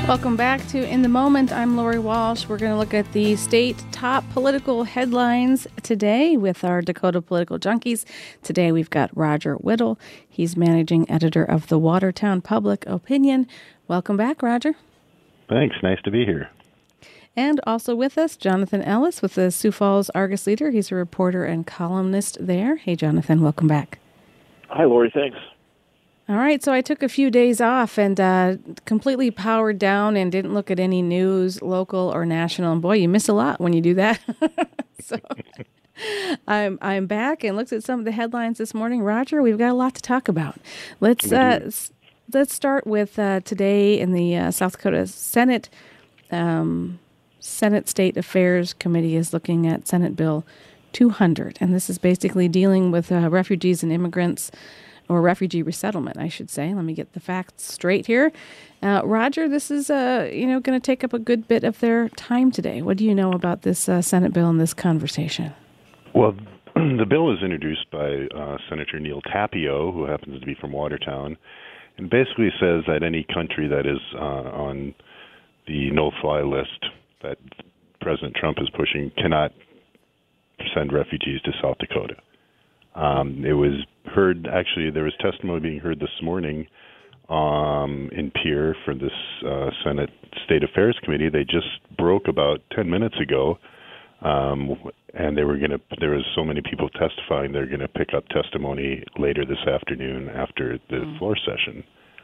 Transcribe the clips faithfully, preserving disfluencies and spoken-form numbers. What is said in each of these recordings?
Welcome back to In the Moment. I'm Lori Walsh. We're going to look at the state top political headlines today with our Dakota Political Junkies. Today we've got Roger Whittle. He's managing editor of the Watertown Public Opinion. Welcome back, Roger. Thanks. Nice to be here. And also with us, Jonathan Ellis with the Sioux Falls Argus-Leader. He's a reporter and columnist there. Hey, Jonathan, welcome back. Hi, Lori. Thanks. All right, so I took a few days off and uh, completely powered down and didn't look at any news, local or national. And boy, you miss a lot when you do that. so I'm I'm back and looked at some of the headlines this morning. Roger, we've got a lot to talk about. Let's uh, let's start with uh, today in the uh, South Dakota Senate. Um, Senate State Affairs Committee is looking at Senate Bill two hundred, and this is basically dealing with uh, refugees and immigrants. Or refugee resettlement, I should say. Let me get the facts straight here. Uh, Roger, this is uh, you know going to take up a good bit of their time today. What do you know about this uh, Senate bill and this conversation? Well, the bill was introduced by uh, Senator Neil Tapio, who happens to be from Watertown, and basically says that any country that is uh, on the no-fly list that President Trump is pushing cannot send refugees to South Dakota. Um, it was heard, actually, there was testimony being heard this morning um, in Pierre for this uh, Senate State Affairs Committee. They just broke about ten minutes ago, um, and they were going to, there was so many people testifying, they're going to pick up testimony later this afternoon after the mm. floor session.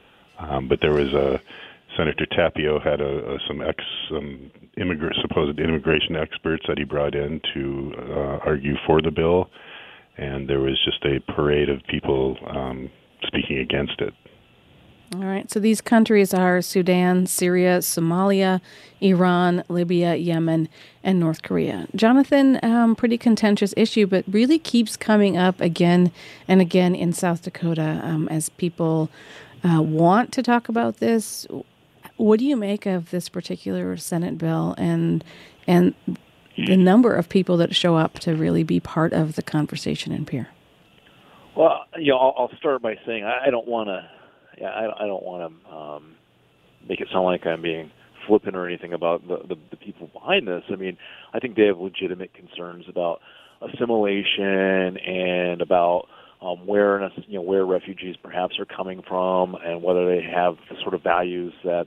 Um, but there was a, Senator Tapio had a, a, some ex, some immigrant, supposed immigration experts that he brought in to uh, argue for the bill. And there was just a parade of people um, speaking against it. All right. So these countries are Sudan, Syria, Somalia, Iran, Libya, Yemen, and North Korea. Jonathan, um, pretty contentious issue, but really keeps coming up again and again in South Dakota um, as people uh, want to talk about this. What do you make of this particular Senate bill and and the number of people that show up to really be part of the conversation in Pierre? Well, you know, I'll, I'll start by saying I, I don't want to, yeah, I, I don't want to um, make it sound like I'm being flippant or anything about the, the, the people behind this. I mean, I think they have legitimate concerns about assimilation and about um, where, you know, where refugees perhaps are coming from and whether they have the sort of values that.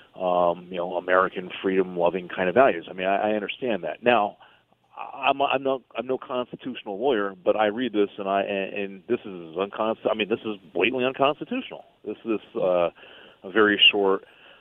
Um, you know, American freedom-loving kind of values. I mean, I, I understand that. Now, I'm, I'm no, I'm no constitutional lawyer, but I read this and I and, and this is unconst. I mean, this is blatantly unconstitutional. This is uh, a very short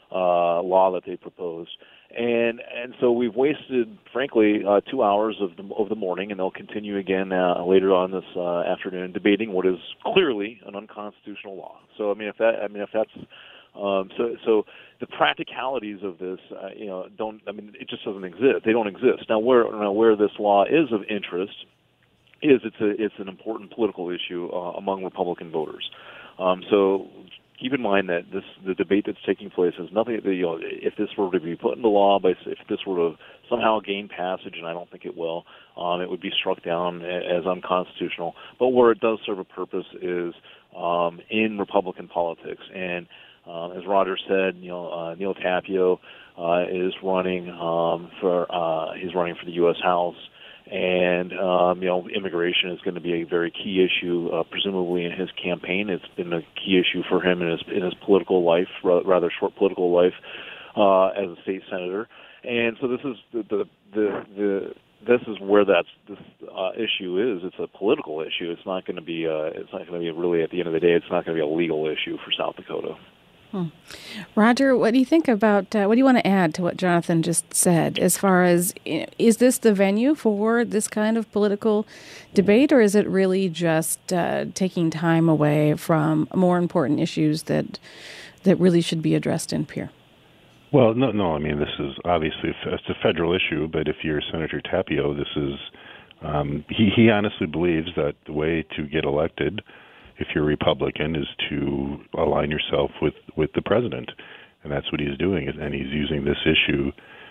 uh, law that they proposed, and and so we've wasted, frankly, uh, two hours of the of the morning, and they'll continue again uh, later on this uh, afternoon debating what is clearly an unconstitutional law. So, I mean, if that, I mean, if that's Um, so, so the practicalities of this, uh, you know, don't. I mean, it just doesn't exist. They don't exist. Now, where now where this law is of interest is it's a it's an important political issue uh, among Republican voters. Um, so, keep in mind that this the debate that's taking place has nothing. You know, if this were to be put into law, by if this were to somehow gain passage, and I don't think it will, um, it would be struck down as unconstitutional. But where it does serve a purpose is um, in Republican politics. And Uh, as Roger said, you know, uh, Neil Tapio uh, is running um, for uh, he's running for the U S House, and um, you know, immigration is going to be a very key issue, uh, presumably in his campaign. It's been a key issue for him in his in his political life, rather short political life, uh, as a state senator. And so this is the the the. the This is where that's this uh, issue is. It's a political issue. It's not going to be. Uh, it's not going to be really. At the end of the day, it's not going to be a legal issue for South Dakota. Hmm. Roger, what do you think about? Uh, what do you want to add to what Jonathan just said? As far as, is this the venue for this kind of political debate, or is it really just uh, taking time away from more important issues that that really should be addressed in Pierre? Well, no, no. I mean, this is obviously it's a federal issue, but if you're Senator Tapio, this is um, he. He honestly believes that the way to get elected, if you're Republican, is to align yourself with, with the president, and that's what he's doing. And he's using this issue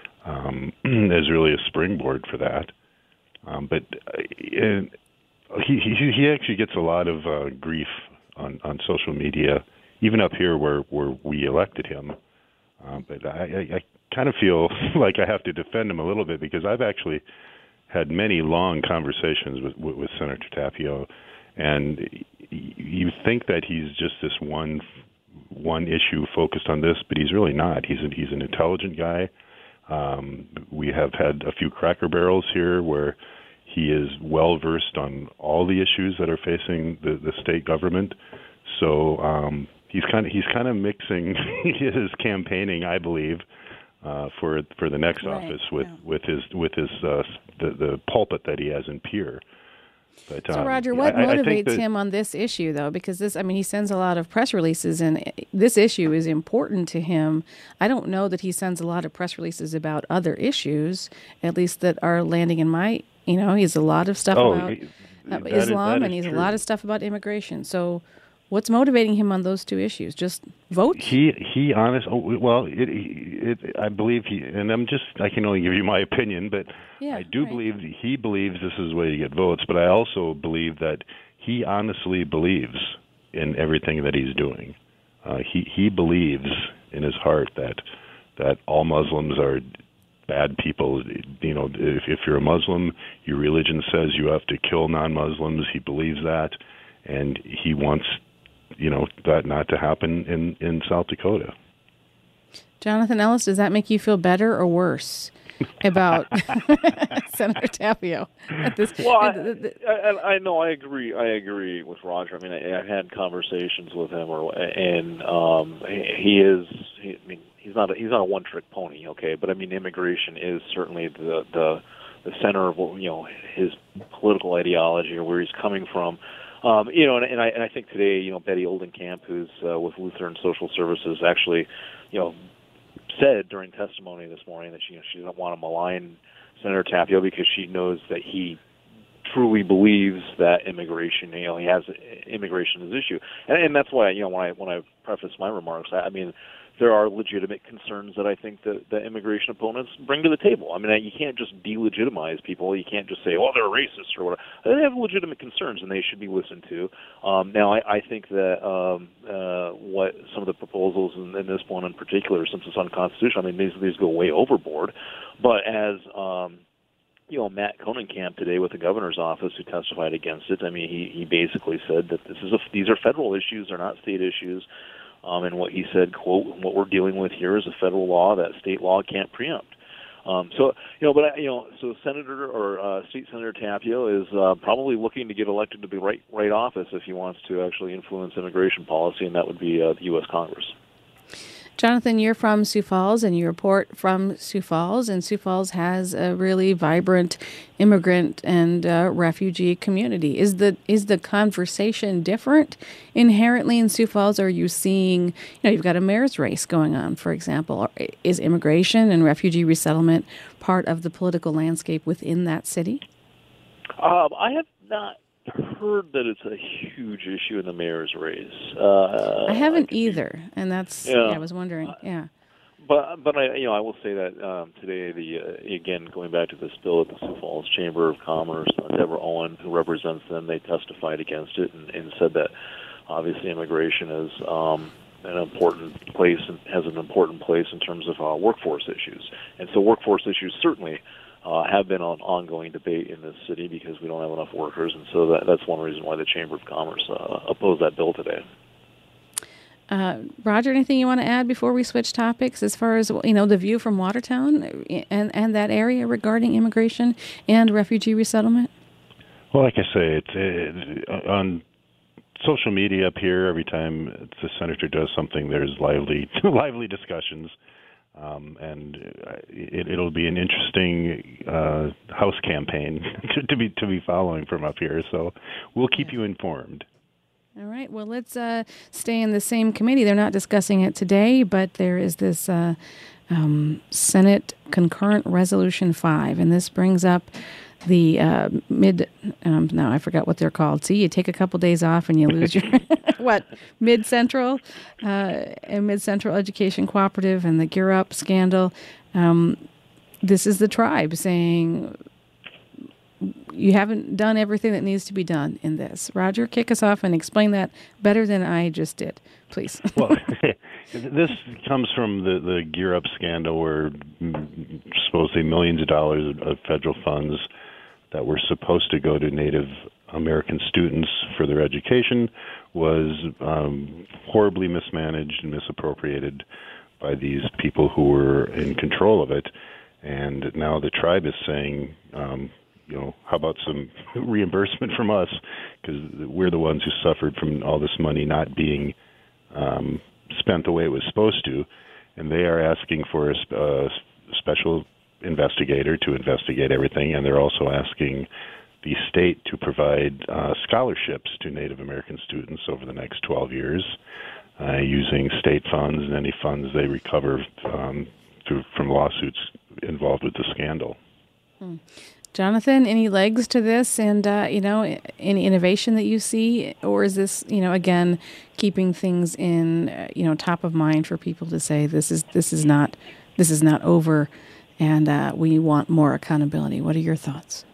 um, as really a springboard for that. Um, but uh, he, he he actually gets a lot of uh, grief on, on social media, even up here where, where we elected him. Uh, but I, I, I kind of feel like I have to defend him a little bit because I've actually had many long conversations with, with, with Senator Tapio, and you think that he's just this one one issue focused on this, but he's really not. He's a, he's an intelligent guy. Um, we have had a few Cracker Barrels here where he is well versed on all the issues that are facing the, the state government. So um, he's kind of he's kind of mixing his campaigning, I believe, uh, for for the next right. office with, yeah. with his with his uh, the the pulpit that he has in Pierre. But, so, um, Roger, what I, motivates I that, him on this issue, though? Because this, I mean, he sends a lot of press releases, and this issue is important to him. I don't know that he sends a lot of press releases about other issues, at least that are landing in my, you know, he has a lot of stuff oh, about he, uh, that Islam, is, and he's true. a lot of stuff about immigration. So what's motivating him on those two issues? Just votes? He he honest. Oh, well, it, it, I believe he, and I'm just I can only give you my opinion, but yeah, I do right. believe he believes this is the way to get votes. But I also believe that he honestly believes in everything that he's doing. Uh, he he believes in his heart that that all Muslims are bad people. You know, if, if you're a Muslim, your religion says you have to kill non-Muslims. He believes that, and he wants, you know, that not to happen in, in South Dakota. Jonathan Ellis, does that make you feel better or worse about Senator Tapio? At this, well, I, the, the, I, I know I agree. I agree with Roger. I mean, I, I've had conversations with him, or and um, he is. He, I mean, he's not. A, he's not a one-trick pony. Okay, but I mean, immigration is certainly the the, the center of you know his political ideology or where he's coming from. Um, you know, and, and I and I think today, you know, Betty Oldenkamp, who's uh, with Lutheran Social Services, actually, you know, said during testimony this morning that she you know, she doesn't want to malign Senator Tapio because she knows that he truly believes that immigration, you know, he has immigration as an issue, and, and that's why you know when I when I preface my remarks, I, I mean. There are legitimate concerns that I think that the immigration opponents bring to the table. I mean, you can't just delegitimize people. You can't just say, "Oh, they're racist" or whatever. They have legitimate concerns, and they should be listened to. Um, now, I, I think that um, uh, what some of the proposals, in, in this one in particular, since it's unconstitutional, I mean, these these go way overboard. But as um, you know, Matt Konenkamp today with the governor's office, who testified against it, I mean, he he basically said that this is a, these are federal issues; they're not state issues. Um, and what he said, quote, what we're dealing with here is a federal law that state law can't preempt. Um, so, you know, but, you know, so Senator or uh, State Senator Tapio is uh, probably looking to get elected to the right, right office if he wants to actually influence immigration policy, and that would be uh, the U S Congress. Jonathan, you're from Sioux Falls, and you report from Sioux Falls, and Sioux Falls has a really vibrant immigrant and uh, refugee community. Is the is the conversation different inherently in Sioux Falls? Or are you seeing, you know, you've got a mayor's race going on, for example. Is immigration and refugee resettlement part of the political landscape within that city? Um, I have not heard that it's a huge issue in the mayor's race. Uh, I haven't I either, be, and that's yeah. yeah. I was wondering. Yeah, but but I you know I will say that um, today the uh, again going back to this bill at the Sioux Falls Chamber of Commerce, uh, Deborah Owen, who represents them, they testified against it and, and said that obviously immigration is um, an important place and has an important place in terms of uh, workforce issues, and so workforce issues certainly. Uh, have been an ongoing debate in this city because we don't have enough workers, and so that, that's one reason why the Chamber of Commerce uh, opposed that bill today. Uh, Roger, anything you want to add before we switch topics as far as, you know, the view from Watertown and, and that area regarding immigration and refugee resettlement? Well, like I say, it's it, on social media up here, every time the senator does something, there's lively lively discussions. Um, and it, it'll be an interesting uh, House campaign to, to be to be following from up here. So we'll keep yeah. you informed. All right. Well, let's uh, stay in the same committee. They're not discussing it today, but there is this uh, um, Senate Concurrent Resolution five, and this brings up the uh, mid, um, no, I forgot what they're called. See, you take a couple days off and you lose your, what, Mid-Central, uh, and Mid-Central Education Cooperative and the Gear Up scandal. Um, this is the tribe saying, you haven't done everything that needs to be done in this. Roger, kick us off and explain that better than I just did, please. Well, this comes from the, the Gear Up scandal where mm, supposedly millions of dollars of federal funds that were supposed to go to Native American students for their education was um, horribly mismanaged and misappropriated by these people who were in control of it. And now the tribe is saying, um, you know, how about some reimbursement from us? Because we're the ones who suffered from all this money not being um, spent the way it was supposed to. And they are asking for a, sp- a special investigator to investigate everything. And they're also asking the state to provide uh, scholarships to Native American students over the next twelve years uh, using state funds and any funds they recover um, through, from lawsuits involved with the scandal. Hmm. Jonathan, any legs to this, and uh, you know, any innovation that you see, or is this, you know, again, keeping things in, uh, you know, top of mind for people to say this is this is not this is not over, and uh, we want more accountability. What are your thoughts?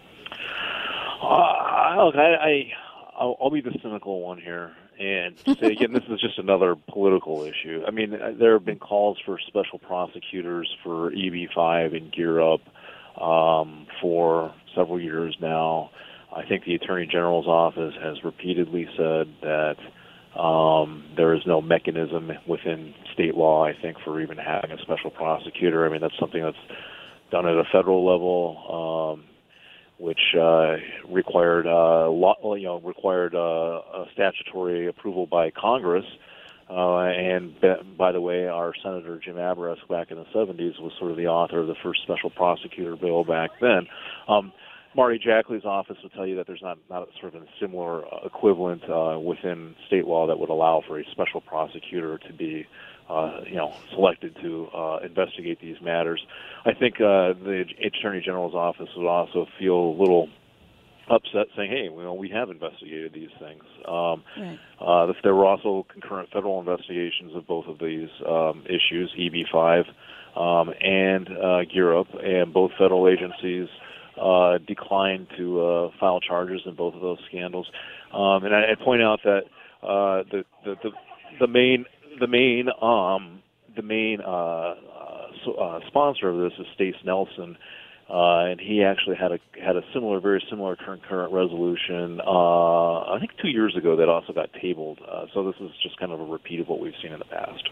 Uh, look, I, I I'll, I'll be the cynical one here, and say again, this is just another political issue. I mean, there have been calls for special prosecutors for E B five and Gear Up um, for several years now. I think the Attorney General's office has repeatedly said that um, there is no mechanism within state law, I think, for even having a special prosecutor. I mean, that's something that's done at a federal level. Um, which uh, required, uh, law, you know, required uh, a statutory approval by Congress. Uh, and by the way, our Senator Jim Abourezk back in the seventies was sort of the author of the first special prosecutor bill back then. Um, Marty Jackley's office would tell you that there's not, not sort of a similar equivalent uh, within state law that would allow for a special prosecutor to be Uh, you know, selected to uh, investigate these matters. I think uh, the Attorney General's office would also feel a little upset, saying, "Hey, well, we have investigated these things." Um, right. uh, there were also concurrent federal investigations of both of these um, issues, E B five um, and uh, Gear Up, and both federal agencies uh, declined to uh, file charges in both of those scandals. Um, and I, I'd point out that uh, the, the the the main The main, um, the main uh, uh, so, uh, sponsor of this is Stace Nelson, uh, and he actually had a had a similar, very similar concurrent resolution. Uh, I think two years ago that also got tabled. Uh, so this is just kind of a repeat of what we've seen in the past.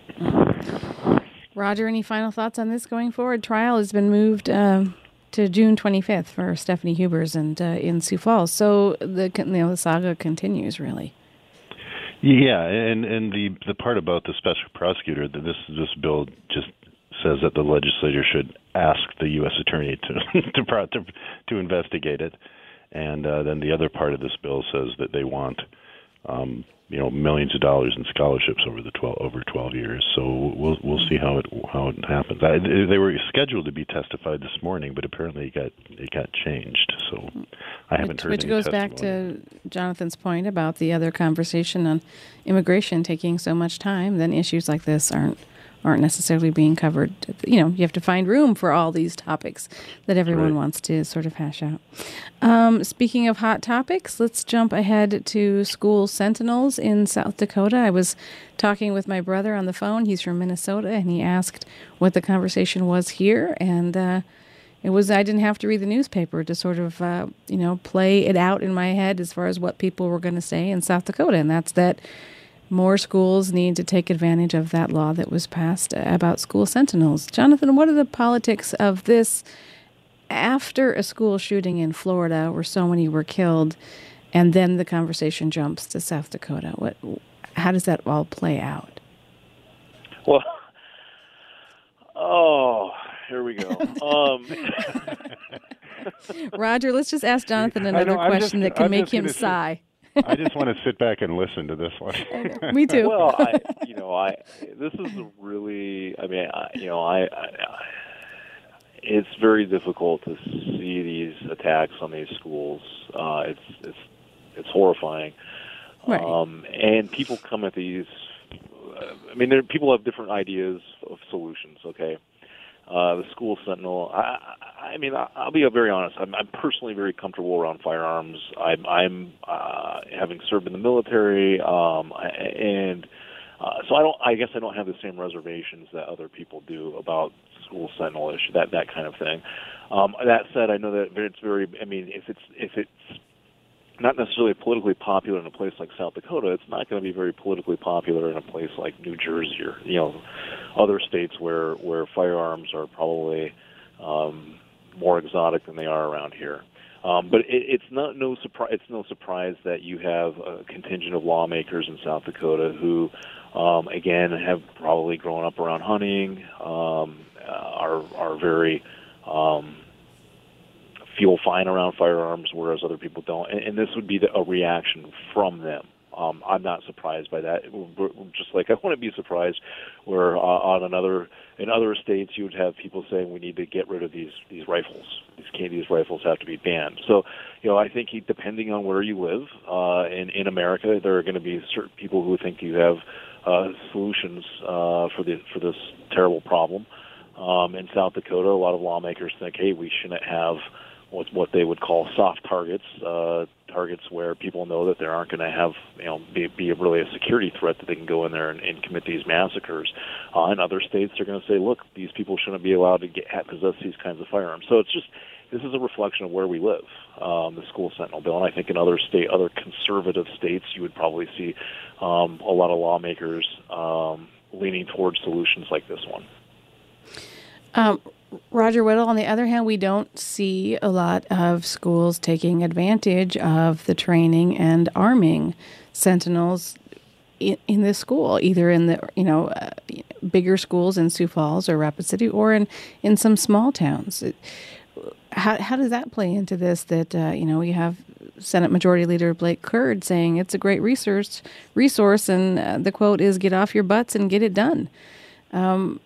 Roger, any final thoughts on this going forward? Trial has been moved um, to June twenty-fifth for Stephanie Hubers and uh, in Sioux Falls. So the you know, the saga continues, really. Yeah, and and the the part about the special prosecutor, that this this bill just says that the legislature should ask the U S attorney to to pro, to, to investigate it, and uh, then the other part of this bill says that they want um, you know millions of dollars in scholarships over the twelve over twelve years. So we'll we'll see how it how it happens. I, they were scheduled to be testified this morning, but apparently it got it got changed. So I haven't which, heard which any goes testimony. back to Jonathan's point about the other conversation on immigration taking so much time. Then issues like this aren't aren't necessarily being covered. You know, you have to find room for all these topics that everyone right. wants to sort of hash out. Um, speaking of hot topics, let's jump ahead to school sentinels in South Dakota. I was talking with my brother on the phone. He's from Minnesota, and he asked what the conversation was here, and uh, it was I didn't have to read the newspaper to sort of, uh, you know, play it out in my head as far as what people were going to say in South Dakota, and that's that more schools need to take advantage of that law that was passed about school sentinels. Jonathan, what are the politics of this after a school shooting in Florida where so many were killed, and then the conversation jumps to South Dakota? What, how does that all play out? Well, oh, here we go. Um, Roger, let's just ask Jonathan another know, question just, that can I'm make him sit, sigh. I just want to sit back and listen to this one. Me too. Well, I, you know, I this is a really, I mean, I, you know, I, I, it's very difficult to see these attacks on these schools. Uh, it's it's it's horrifying, right. um, and people come at these. I mean, there, people have different ideas of solutions. Okay, uh, the School Sentinel. I, I, I mean, I, I'll be very honest. I'm, I'm personally very comfortable around firearms. I'm, I'm uh, having served in the military, um, and uh, so I don't. I guess I don't have the same reservations that other people do about School Sentinel issue, that that kind of thing. Um, that said, I know that it's very. I mean, if it's if it's not necessarily politically popular in a place like South Dakota, it's not going to be very politically popular in a place like New Jersey or, you know, other states where, where firearms are probably um, more exotic than they are around here. Um, but it, it's not no surprise. It's no surprise that you have a contingent of lawmakers in South Dakota who, um, again, have probably grown up around hunting, um, are are very um, feel fine around firearms, whereas other people don't. And, and this would be the, a reaction from them. Um, I'm not surprised by that. Just like I wouldn't be surprised where uh, on another in other states you would have people saying we need to get rid of these these rifles. These these rifles have to be banned. So, you know, I think he, depending on where you live uh, in in America, there are going to be certain people who think you have uh, solutions uh, for the for this terrible problem. Um, in South Dakota, a lot of lawmakers think, hey, we shouldn't have what what they would call soft targets, uh, targets where people know that they aren't going to have, you know, be, be really a security threat that they can go in there and, and commit these massacres. Uh, in other states, they're going to say, look, these people shouldn't be allowed to get possess these kinds of firearms. So it's just this is a reflection of where we live, um, the School Sentinel bill, and I think in other state, other conservative states, you would probably see um, a lot of lawmakers um, leaning towards solutions like this one. Um, Roger Whittle, on the other hand, we don't see a lot of schools taking advantage of the training and arming sentinels in, in this school, either in the, you know, uh, bigger schools in Sioux Falls or Rapid City or in, in some small towns. It, how, how does that play into this that, uh, you know, you have Senate Majority Leader Blake Kurd saying it's a great resource, resource and uh, the quote is, get off your butts and get it done. Um,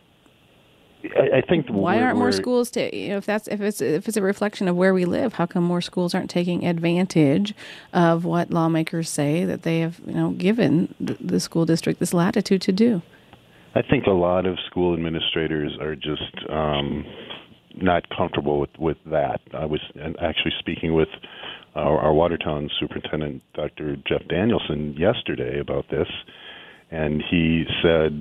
I, I think why aren't more schools ta- you know, if that's if it's if it's a reflection of where we live, how come more schools aren't taking advantage of what lawmakers say that they have, you know, given the, the school district this latitude to do? I think a lot of school administrators are just um, not comfortable with, with that. I was actually speaking with our, our Watertown superintendent, Doctor Jeff Danielson, yesterday about this, and he said,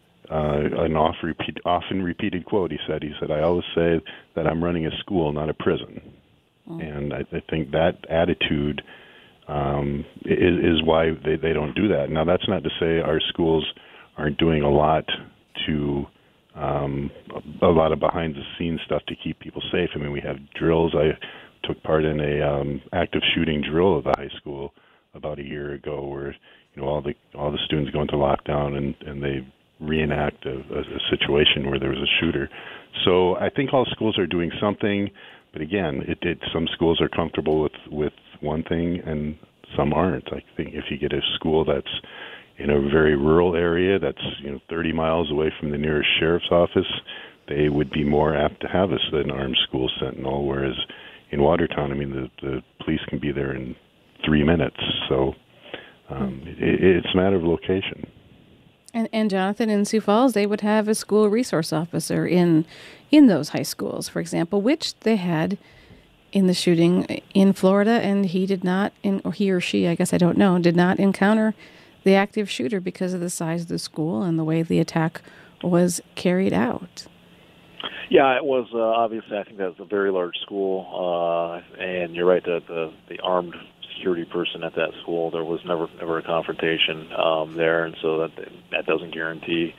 Uh, an oft repeat, often repeated quote. He said, "He said I always say that I'm running a school, not a prison," mm. and I, I think that attitude um, is, is why they, they don't do that. Now, that's not to say our schools aren't doing a lot to um, a, a lot of behind the scenes stuff to keep people safe. I mean, we have drills. I took part in a um, active shooting drill at the high school about a year ago, where you know all the all the students go into lockdown and and they reenact a, a situation where there was a shooter. So I think all schools are doing something, but again, it, it some schools are comfortable with, with one thing and some aren't. I think if you get a school that's in a very rural area that's you know thirty miles away from the nearest sheriff's office, they would be more apt to have a, an armed school sentinel, whereas in Watertown, I mean, the, the police can be there in three minutes. So um, it, it's a matter of location. And, and Jonathan, in Sioux Falls, they would have a school resource officer in in those high schools, for example, which they had in the shooting in Florida, and he did not, in, or he or she, I guess I don't know, did not encounter the active shooter because of the size of the school and the way the attack was carried out. Yeah, it was uh, obviously. I think that was a very large school, uh, and you're right. The, the the armed security person at that school, there was never never a confrontation um, there, and so that that doesn't guarantee,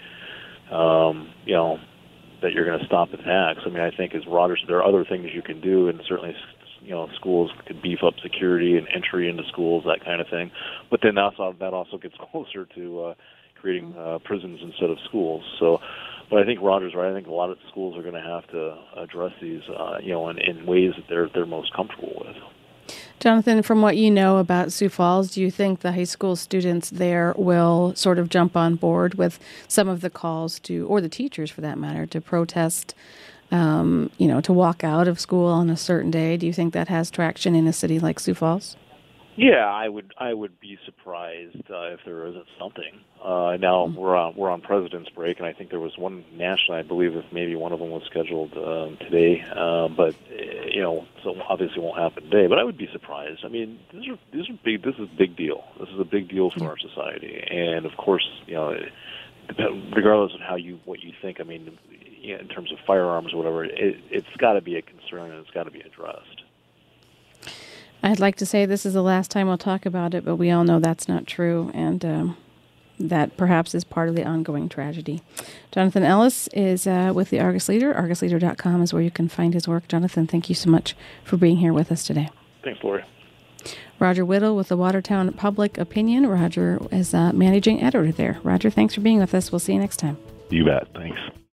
um, you know, that you're going to stop attacks. I mean, I think as Rogers, there are other things you can do, and certainly, you know, schools could beef up security and entry into schools, that kind of thing. But then also that also gets closer to uh, creating uh, prisons instead of schools. So. But I think Roger's right. I think a lot of schools are going to have to address these, uh, you know, in, in ways that they're they're most comfortable with. Jonathan, from what you know about Sioux Falls, do you think the high school students there will sort of jump on board with some of the calls to, or the teachers for that matter, to protest, um, you know, to walk out of school on a certain day? Do you think that has traction in a city like Sioux Falls? Yeah, I would. I would be surprised uh, if there isn't something. Uh, now mm-hmm. we're on we're on President's break, and I think there was one national. I believe if maybe one of them was scheduled um, today, uh, but you know, so obviously won't happen today. But I would be surprised. I mean, these are these are big. This is a big deal. This is a big deal for our society, and of course, you know, regardless of how you what you think. I mean, you know, in terms of firearms or whatever, it, it's got to be a concern, and it's got to be addressed. I'd like to say this is the last time we'll talk about it, but we all know that's not true, and um, that perhaps is part of the ongoing tragedy. Jonathan Ellis is uh, with the Argus Leader. Argus Leader dot com is where you can find his work. Jonathan, thank you so much for being here with us today. Thanks, Lori. Roger Whittle with the Watertown Public Opinion. Roger is uh, managing editor there. Roger, thanks for being with us. We'll see you next time. You bet. Thanks.